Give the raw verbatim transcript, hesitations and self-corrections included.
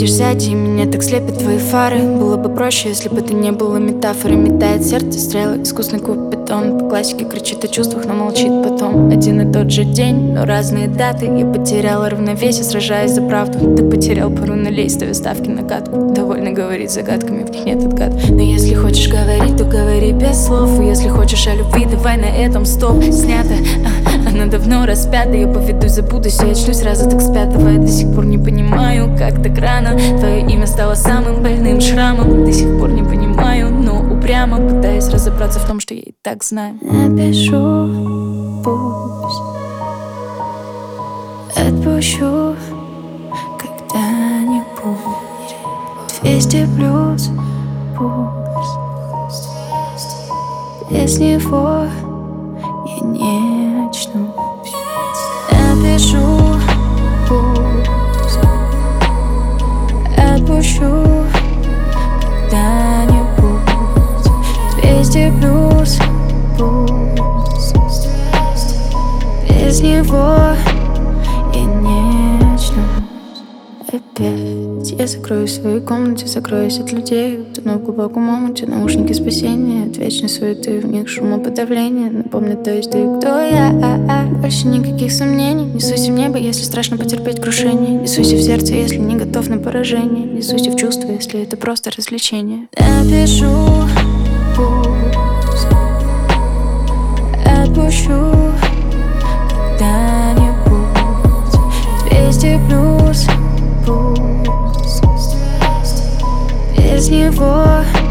едешь сзади, и меня так слепят твои фары. Было бы проще, если бы ты не было метафорой. Метает сердце стрелы, искусный куб бетон. По классике кричит о чувствах, но молчит потом. Один и тот же день, но разные даты. Я потеряла равновесие, сражаясь за правду. Ты потерял пару нулей, ставя ставки на катку. Довольно говорить загадками, в них нет отгад. Но если хочешь говорить, то говори без слов. И если хочешь о любви, давай на этом стоп. Снято, а, она давно распята. Я поведусь, забудусь, я очнусь сразу так с пятого. Я до сих пор не понимаю, как так рано твое имя стало самым больным шрамом. До сих пор не понимаю, но упрямо пытаюсь разобраться в том, что я и так знаю. Напишу, пусть отпущу когда-нибудь. Двести плюс пульс. Без него я не очнусь. Напишу, пусть отпущу когда-нибудь. Двести плюс пульс. Без него я не очнусь. Опять я закроюсь в своей комнате, закроюсь от людей, утону в глубоком омуте. Наушники спасения от вечной суеты, в них шумоподавление. Напомню, то есть ты кто я, а -а. Больше никаких сомнений. Несусь в небо, если страшно потерпеть крушение. Несусь в сердце, если не готов на поражение. Несусь в чувства, если это просто развлечение. Напишу, пусть отпущу когда-нибудь. Двести плюс пульс. Без него